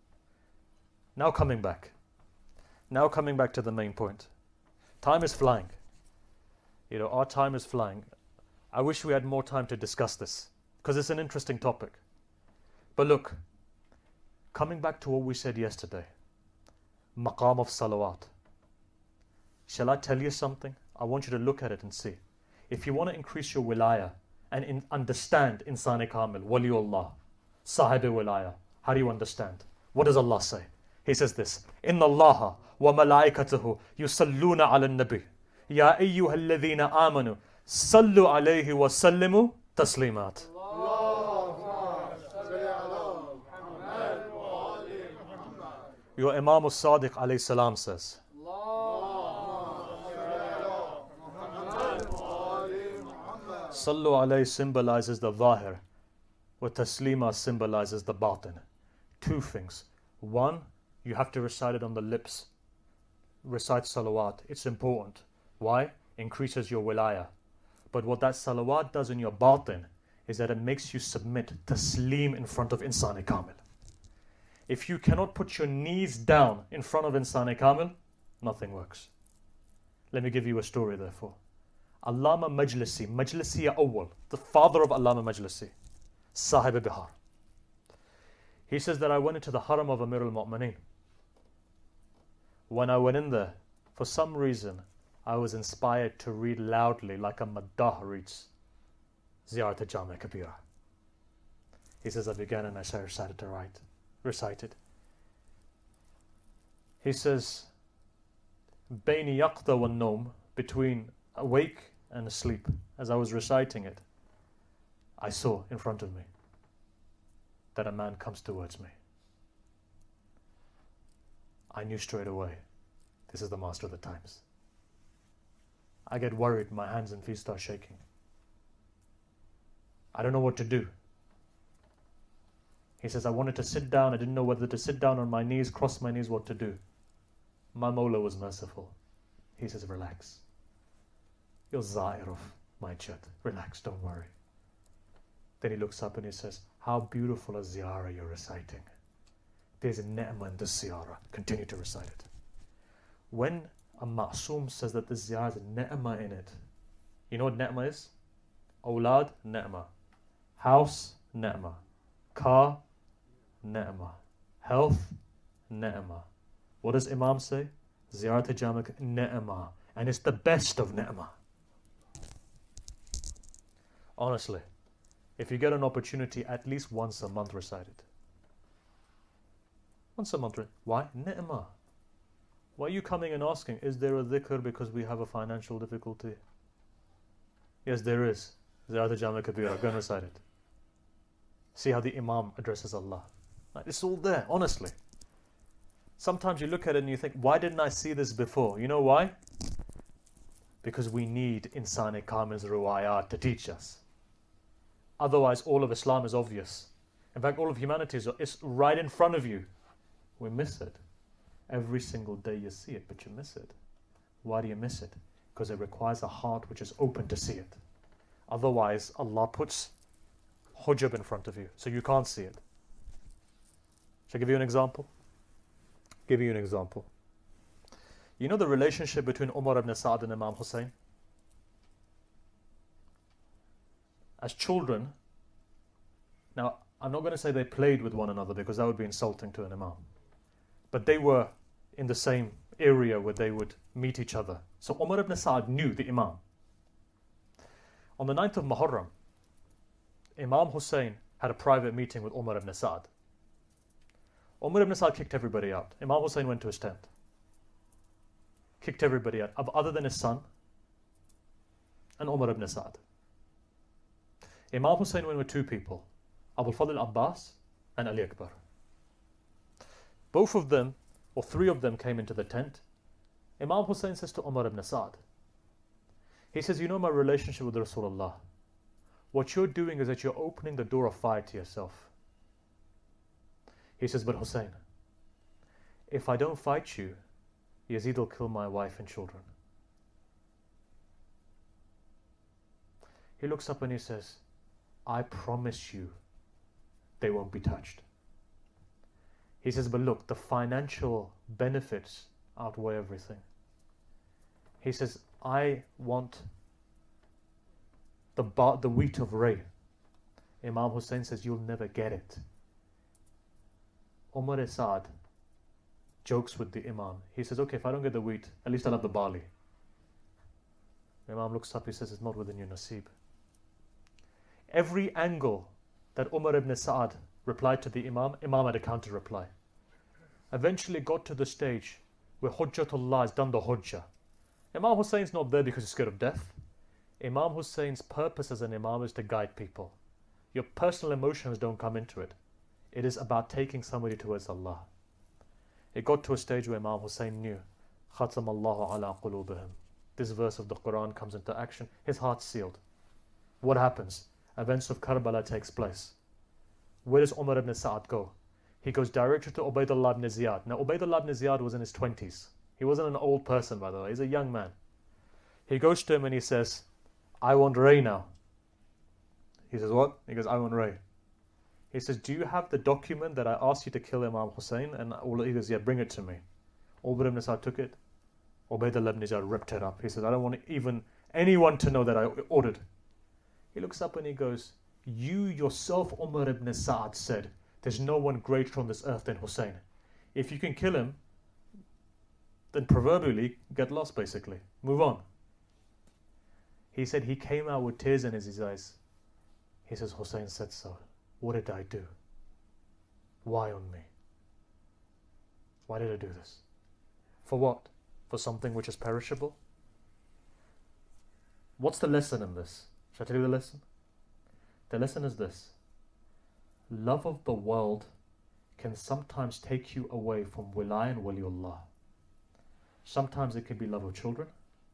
Now coming back. Now coming back to the main point. Time is flying. You know, our time is flying. I wish we had more time to discuss this, because it's an interesting topic. But look, coming back to what we said yesterday, maqam of salawat. Shall I tell you something? I want you to look at it and see. If you want to increase your wilaya and in, understand Insan Kamil, Waliullah, Sahib wilaya, how do you understand? What does Allah say? He says this, Inna Allaha wa malaikatahu yusalluna ala nabi. Ya ayyuha alladhina amanu, sallu alayhi wa sallimu taslimat. Your Imam al-Sadiq alayhi salam says, Sallu alayhi symbolizes the zahir, wa taslima symbolizes the batin. Two things. One, you have to recite it on the lips. Recite salawat. It's important. Why? Increases your wilaya. But what that salawat does in your batin is that it makes you submit taslim in front of Insan Kamil. If you cannot put your knees down in front of Insan Kamil, nothing works. Let me give you a story therefore. Allama Majlisi, Majlisi Awwal, the father of Allama Majlisi, Sahib Bihar. He says that I went into the haram of Amir al-Mu'mineen. When I went in there, for some reason, I was inspired to read loudly like a maddah reads Ziyarat al-Jami' Kabira. He says I began and I recited to write, recited. He says, Baini yaqda wa nom, between awake and asleep, as I was reciting it, I saw in front of me that a man comes towards me. I knew straight away, this is the master of the times. I get worried, my hands and feet start shaking. I don't know what to do. He says, I wanted to sit down, I didn't know whether to sit down on my knees, cross my knees, what to do. My Mawla was merciful. He says, relax. You're Zair of my chat. Relax, don't worry. Then he looks up and he says, how beautiful a ziyarah you're reciting. There's a ni'mah in the ziyarah. Continue to recite it. When a ma'soom says that the ziyarah has a ni'mah in it, you know what ni'mah is? Awlad, ni'mah. House, ni'mah. Car, ni'mah. Health, ni'mah. What does Imam say? Ziyarat al-Jami' ni'mah. And it's the best of ni'mah. Honestly, if you get an opportunity, at least once a month recite it. Once a month. Why? Ni'mah. Why are you coming and asking, is there a dhikr because we have a financial difficulty? Yes, there is. Ziyarat al-Jami' Kabira. Go and recite it. See how the Imam addresses Allah. Like, it's all there, honestly. Sometimes you look at it and you think, why didn't I see this before? You know why? Because we need Insan Kamil's riwayat to teach us. Otherwise, all of Islam is obvious. In fact, all of humanity is it's right in front of you. We miss it. Every single day you see it, but you miss it. Why do you miss it? Because it requires a heart which is open to see it. Otherwise, Allah puts hujab in front of you, so you can't see it. Shall I give you an example? Give you an example. You know the relationship between Umar ibn Sa'd and Imam Hussein? As children, now I'm not going to say they played with one another because that would be insulting to an Imam. But they were in the same area where they would meet each other. So Umar ibn Sa'd knew the Imam. On the ninth of Muharram, Imam Hussein had a private meeting with Umar ibn Sa'd. Umar ibn Sa'd kicked everybody out. Imam Hussein went to his tent. Kicked everybody out, other than his son and Umar ibn Sa'd. Imam Hussein went with two people, Abu al-Fadl Abbas and Ali Akbar. Both of them, or three of them, came into the tent. Imam Hussein says to Umar ibn Sa'd, he says, you know my relationship with Rasulullah. What you're doing is that you're opening the door of fire to yourself. He says, but Hussein, if I don't fight you, Yazid will kill my wife and children. He looks up and he says, I promise you they won't be touched. He says, but look, the financial benefits outweigh everything. He says, I want the, bar, the wheat of Ray. Imam Hussein says, you'll never get it. Umar Sa'd jokes with the Imam. He says, okay, if I don't get the wheat, at least I'll have the barley. Imam looks up, he says, it's not within your nasib. Every angle that Umar ibn Sa'd replied to the Imam, Imam had a counter reply. Eventually got to the stage where Hujjatullah has done the Hujjah. Imam Hussein's not there because he's scared of death. Imam Hussein's purpose as an Imam is to guide people. Your personal emotions don't come into it. It is about taking somebody towards Allah. It got to a stage where Imam Hussein knew, Khatam Allahu ala qulubihim. This verse of the Quran comes into action. His heart's sealed. What happens? Events of Karbala takes place. Where does Umar ibn Sa'd go? He goes directly to Ubaydullah ibn Ziyad. Now Ubaydullah ibn Ziyad was in his twenties. He wasn't an old person, by the way. He's a young man. He goes to him and he says, I want Ray now. He says, what? He goes, I want Ray. He says, do you have the document that I asked you to kill Imam Hussein? And he goes, yeah, bring it to me. Umar ibn Sa'd took it. Ubaydullah ibn Ziyad ripped it up. He says, I don't want even anyone to know that I ordered. He looks up and he goes, you yourself, Umar ibn Sa'd, said, there's no one greater on this earth than Hussein. If you can kill him, then proverbially get lost, basically. Move on. He said he came out with tears in his eyes. He says, Hussein said so. What did I do? Why on me? Why did I do this? For what? For something which is perishable? What's the lesson in this? Shall I tell you the lesson? The lesson is this. Love of the world can sometimes take you away from Wilay and Waliullah. Sometimes it can be love of children.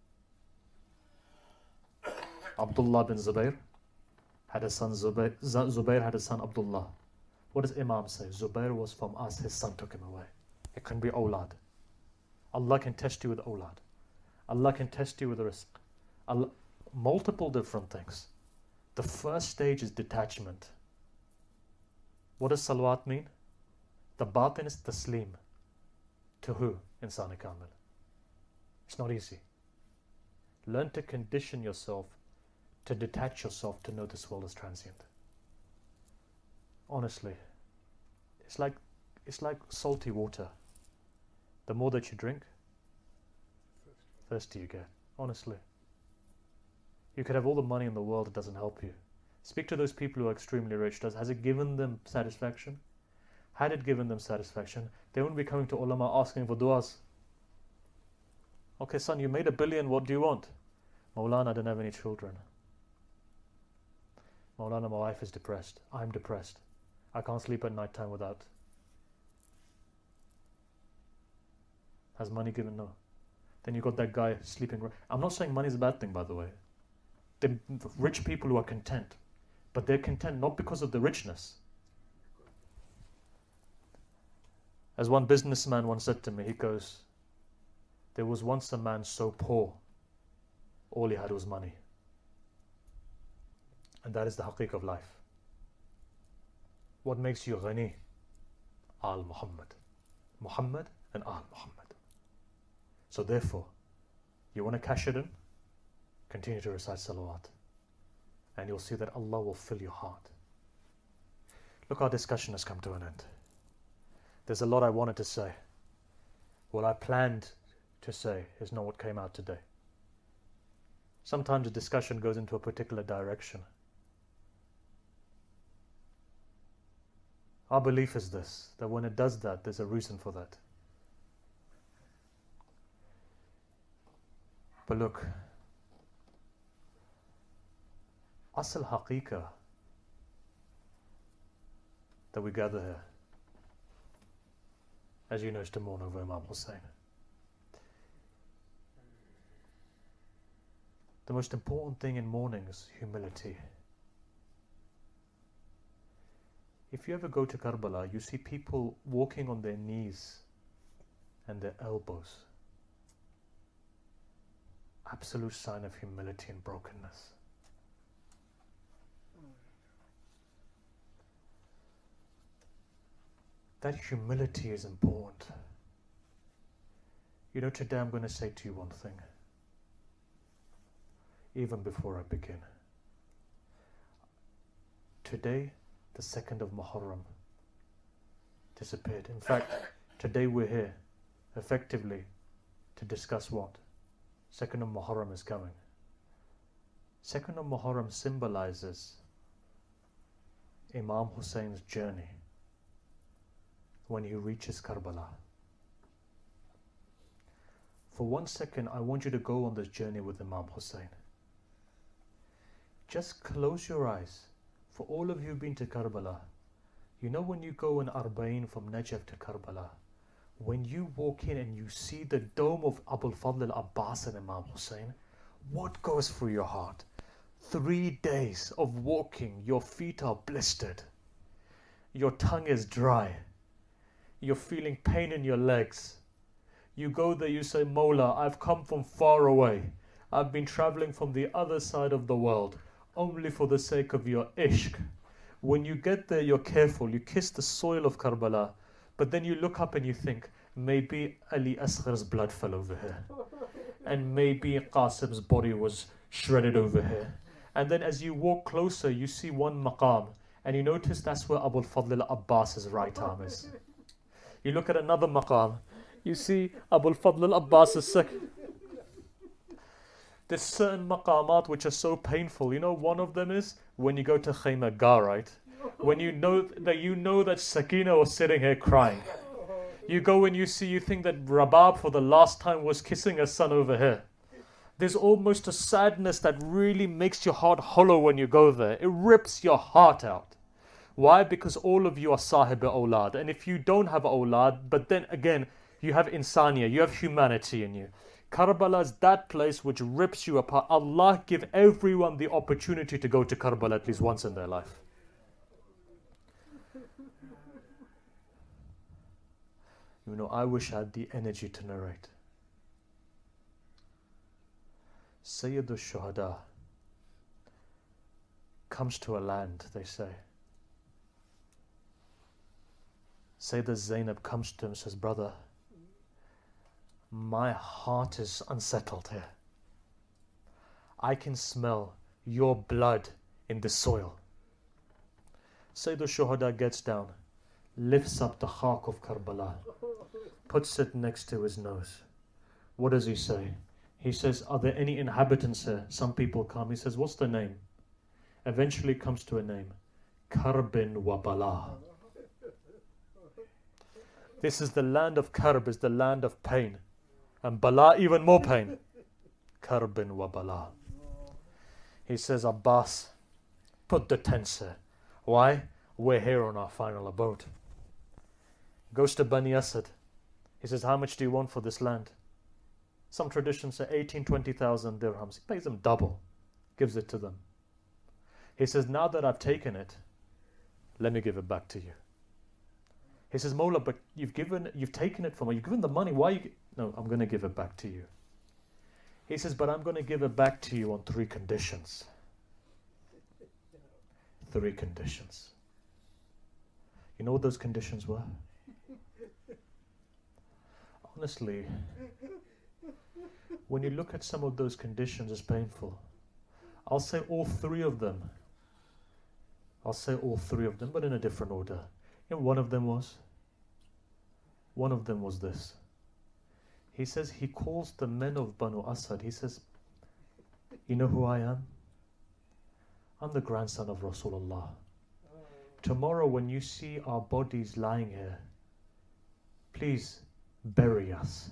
Abdullah bin Zubayr had a son, Zubayr, Zubayr had a son, Abdullah. What does Imam say? Zubayr was from us, his son took him away. It can be awlad. Allah can test you with awlad. Allah can test you with rizq. Allah, multiple different things. The first stage is detachment. What does salawat mean? The batin is taslim. To who? Insan kamil. It's not easy. Learn to condition yourself to detach yourself to know this world is transient. Honestly, it's like it's like salty water. The more that you drink, thirsty you get. Honestly. You could have all the money in the world, it doesn't help you. Speak to those people who are extremely rich. Does, has it given them satisfaction? Had it given them satisfaction, they wouldn't be coming to ulama asking for du'as. Okay, son, you made a billion, what do you want? Maulana, I don't have any children. Maulana, my wife is depressed. I'm depressed. I can't sleep at night time without. Has money given? No. Then you got that guy sleeping. I'm not saying money is a bad thing, by the way. The rich people who are content, but they're content not because of the richness. As one businessman once said to me, he goes, there was once a man so poor, all he had was money. And that is the haqiqah of life. What makes you ghani? Al Muhammad. Muhammad and Al Muhammad. So therefore, you want to cash it in? Continue to recite salawat. And you'll see that Allah will fill your heart. Look, our discussion has come to an end. There's a lot I wanted to say. What I planned to say is not what came out today. Sometimes a discussion goes into a particular direction. Our belief is this, that when it does that, there's a reason for that. But look, asl haqiqah that we gather here, as you know, is to mourn over Imam Hussein. The most important thing in mourning is humility. If you ever go to Karbala, you see people walking on their knees and their elbows. Absolute sign of humility and brokenness. That humility is important. You know, today I'm going to say to you one thing. Even before I begin. Today, the second of Muharram disappeared. In fact, today we're here, effectively, to discuss what? Second of Muharram is coming. Second of Muharram symbolizes Imam Hussein's journey when he reaches Karbala. For one second, I want you to go on this journey with Imam Hussein. Just close your eyes. For all of you who've been to Karbala, you know when you go in Arba'in from Najaf to Karbala, when you walk in and you see the dome of Abul Fadl al-Abbas and Imam Hussein, what goes through your heart? Three days of walking, your feet are blistered, your tongue is dry, you're feeling pain in your legs. You go there, you say, Mawla, I've come from far away. I've been traveling from the other side of the world, only for the sake of your ishq. When you get there, you're careful, you kiss the soil of Karbala, but then you look up and you think, maybe Ali Asghar's blood fell over here, and maybe Qasim's body was shredded over here. And then as you walk closer, you see one maqam, and you notice that's where Abul Fadl al-Abbas's right arm is. You look at another maqam, you see Abul Fadl al-Abbas's second. There's certain maqamat which are so painful. You know, one of them is when you go to Khayma Gar, right? When you know that you know that Sakina was sitting here crying. You go and you see, you think that Rabab for the last time was kissing her son over here. There's almost a sadness that really makes your heart hollow when you go there. It rips your heart out. Why? Because all of you are sahib awlad. And if you don't have awlad, but then again, you have insaniya, you have humanity in you. Karbala is that place which rips you apart. Allah give everyone the opportunity to go to Karbala at least once in their life. You know, I wish I had the energy to narrate. Sayyid al-Shuhada comes to a land, they say. Sayyidah Zainab comes to him and says, brother, my heart is unsettled here. I can smell your blood in the soil. Sayyid al-Shuhada gets down, lifts up the khak of Karbala, puts it next to his nose. What does he say? He says, are there any inhabitants here? Some people come. He says, what's the name? Eventually comes to a name. Karbin wa Bala. This is the land of Karb, is the land of pain. And Bala, even more pain. Karbin wa Bala. He says, Abbas, put the tents here. Why? We're here on our final abode. Goes to Bani Asad. He says, how much do you want for this land? Some traditions say eighteen, twenty thousand dirhams. He pays them double. Gives it to them. He says, now that I've taken it, let me give it back to you. He says, Mawla, but you've given, you've taken it from me. You've given the money. Why? You no, I'm going to give it back to you. He says, but I'm going to give it back to you on three conditions. Three conditions. You know what those conditions were? Honestly, when you look at some of those conditions, it's painful. I'll say all three of them. I'll say all three of them, but in a different order. You know, one of them was, one of them was this. He says, he calls the men of Banu Asad. He says, you know who I am? I'm the grandson of Rasulullah. Tomorrow when you see our bodies lying here, please bury us.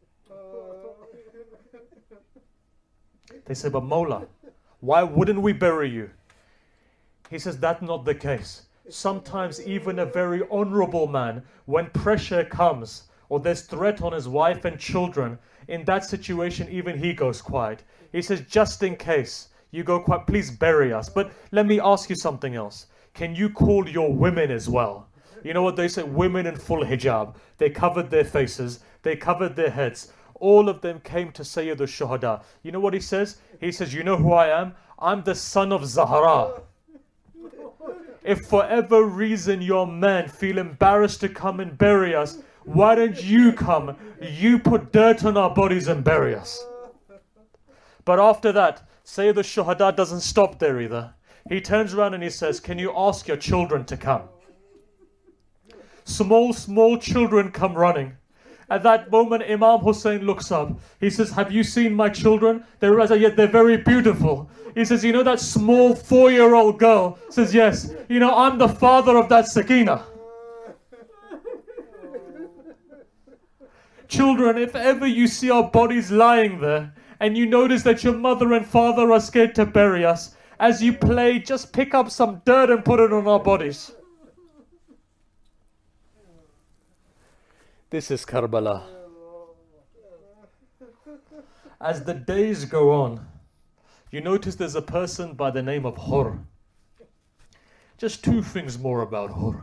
They say, but Mawla, why wouldn't we bury you? He says, that's not the case. Sometimes even a very honorable man, when pressure comes or there's threat on his wife and children, in that situation even he goes quiet. He says, just in case you go quiet, please bury us. But let me ask you something else. Can you call your women as well? You know what they say? Women in full hijab. They covered their faces. They covered their heads. All of them came to Sayyid al-Shuhada. You know what he says? He says, you know who I am? I'm the son of Zahra. If for whatever reason your men feel embarrassed to come and bury us, why don't you come? You put dirt on our bodies and bury us. But after that, Sayyid al-Shuhada doesn't stop there either. He turns around and he says, can you ask your children to come? Small, small children come running. At that moment, Imam Hussein looks up. He says, have you seen my children? They realize that, yet they're very beautiful. He says, you know that small four-year-old girl? Says, yes. You know, I'm the father of that Sakina. Children, if ever you see our bodies lying there, and you notice that your mother and father are scared to bury us, as you play, just pick up some dirt and put it on our bodies. This is Karbala. As the days go on, you notice there's a person by the name of Hur. Just two things more about Hur.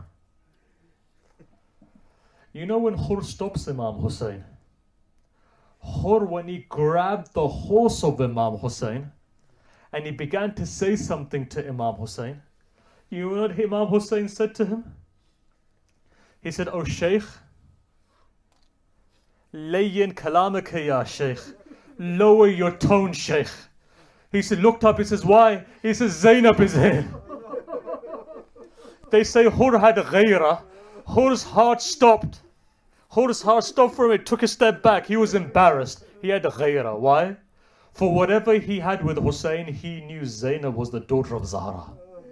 You know when Hur stops Imam Hussein? Hur, when he grabbed the horse of Imam Hussein and he began to say something to Imam Hussein, you know what Imam Hussein said to him? He said, oh Shaykh, Layyin kalamaka ya Shaykh. Lower your tone, Shaykh. He said, looked up, he says, why? He says, Zainab is here. They say Hur had ghayra. Hur's heart stopped. Hur's heart stopped for him. It took a step back. He was embarrassed. He had ghayra. Why? For whatever he had with Hussein, he knew Zainab was the daughter of Zahra.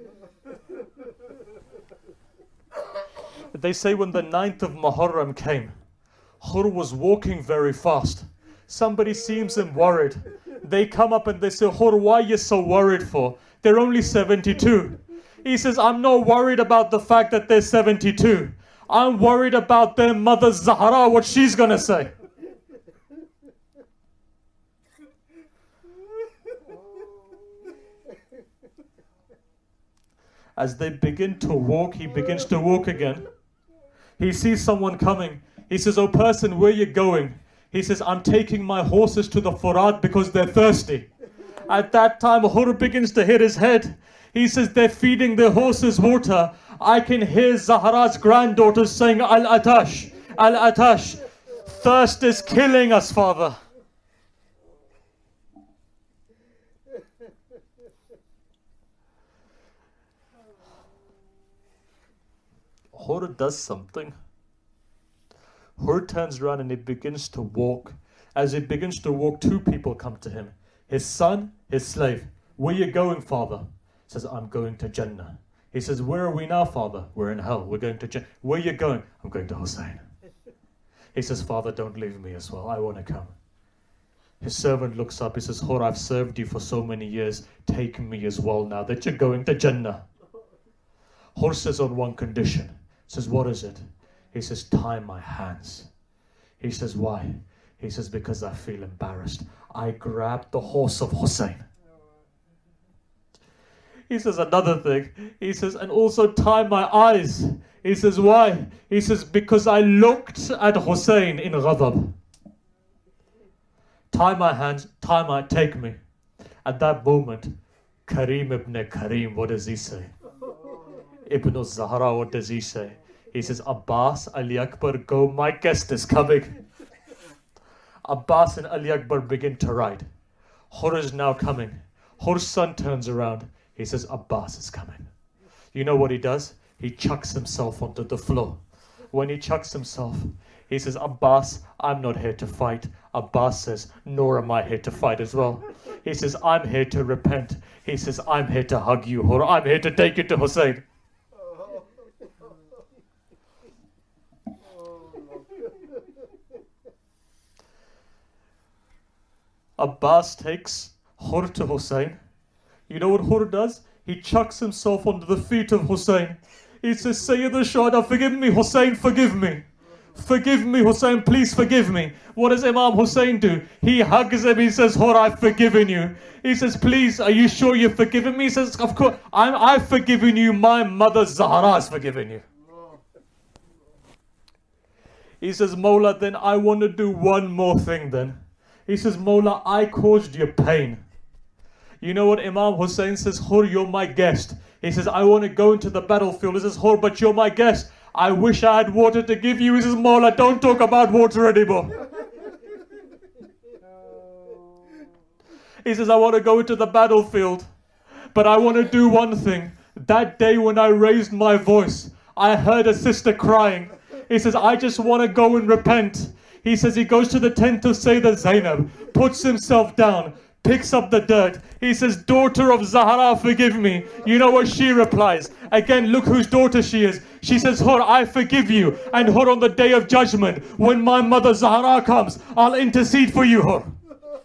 They say when the ninth of Muharram came, Hur was walking very fast. Somebody seems him worried. They come up and they say, Hur, why are you so worried for? They're only seventy-two. He says, I'm not worried about the fact that they're seventy-two. I'm worried about their mother Zahra, what she's going to say. As they begin to walk, he begins to walk again. He sees someone coming. He says, oh person, where are you going? He says, I'm taking my horses to the Furat because they're thirsty. At that time, Hur begins to hit his head. He says, they're feeding their horses water. I can hear Zahra's granddaughters saying, Al-Atash, Al-Atash. Thirst is killing us, father. Hur does something. Hur turns around and he begins to walk. As he begins to walk, two people come to him. His son, his slave. Where are you going, father? He says, I'm going to Jannah. He says, where are we now, father? We're in hell. We're going to Jannah. Where are you going? I'm going to Hussein. He says, father, don't leave me as well. I want to come. His servant looks up. He says, Hur, I've served you for so many years. Take me as well now that you're going to Jannah. Hur says on one condition. He says, what is it? He says, tie my hands. He says, why? He says, because I feel embarrassed. I grabbed the horse of Hussein. He says another thing. He says, and also tie my eyes. He says, why? He says, because I looked at Hussein in ghadab. Tie my hands, tie my, take me. At that moment, Kareem ibn Kareem, what does he say? Ibn al-Zahra, what does he say? He says, Abbas, Ali Akbar, go, my guest is coming. Abbas and Ali Akbar begin to ride. Hur is now coming. Hur's son turns around. He says, Abbas is coming. You know what he does? He chucks himself onto the floor. When he chucks himself, he says, Abbas, I'm not here to fight. Abbas says, nor am I here to fight as well. He says, I'm here to repent. He says, I'm here to hug you, Hur. I'm here to take you to Hussein. Abbas takes Hur to Hussein. You know what Hur does? He chucks himself onto the feet of Hussein. He says, Sayyid al-Shuhada, forgive me, Hussein, forgive me. Forgive me, Hussein, please forgive me. What does Imam Hussein do? He hugs him, he says, Hur, I've forgiven you. He says, please, are you sure you've forgiven me? He says, of course, I'm, I've forgiven you, my mother Zahra has forgiven you. He says, Mawla, then I want to do one more thing then. He says, Mawla, I caused you pain. You know what Imam Hussein says? Hur, you're my guest. He says, I want to go into the battlefield. He says, Hur, but you're my guest. I wish I had water to give you. He says, Mawla, don't talk about water anymore. He says, I want to go into the battlefield, but I want to do one thing. That day when I raised my voice, I heard a sister crying. He says, I just want to go and repent. He says he goes to the tent of Sayyidah Zainab, puts himself down, picks up the dirt. He says, daughter of Zahra, forgive me. You know what she replies? Again, look whose daughter she is. She says, Hur, I forgive you. And Hur, on the day of judgment, when my mother Zahra comes, I'll intercede for you, Hur.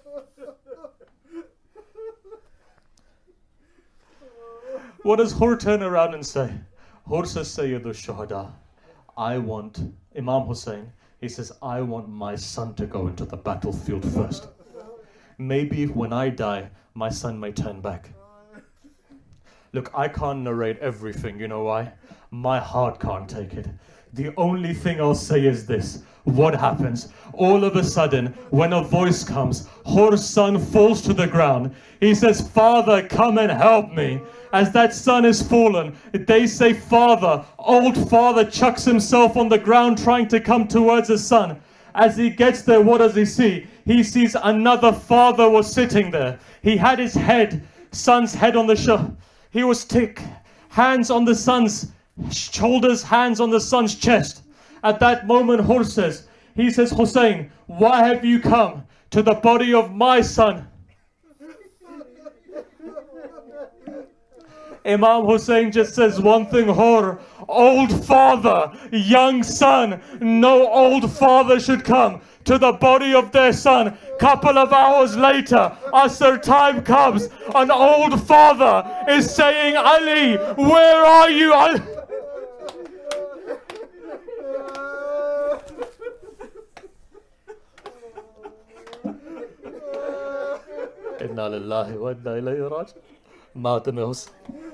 What does Hur turn around and say? Hur says, Sayyid al-Shuhada, I want, Imam Hussein, he says, I want my son to go into the battlefield first. Maybe when I die, my son may turn back. Look, I can't narrate everything, you know why? My heart can't take it. The only thing I'll say is this. What happens? All of a sudden, when a voice comes, Hur's son falls to the ground. He says, Father, come and help me. As that son is fallen, they say, Father, old father chucks himself on the ground trying to come towards his son. As he gets there, what does he see? He sees another father was sitting there. He had his head, son's head on the shoulder. He was tick, hands on the son's shoulders, hands on the son's chest. At that moment, Hur says, he says, Hussein, why have you come to the body of my son? Imam Hussein just says one thing, Hur, old father, young son, no old father should come to the body of their son. Couple of hours later, Asr time comes, an old father is saying, Ali, where are you? Ali? Inna lillahi wa inna ilayhi raji'un. Matam Hussein.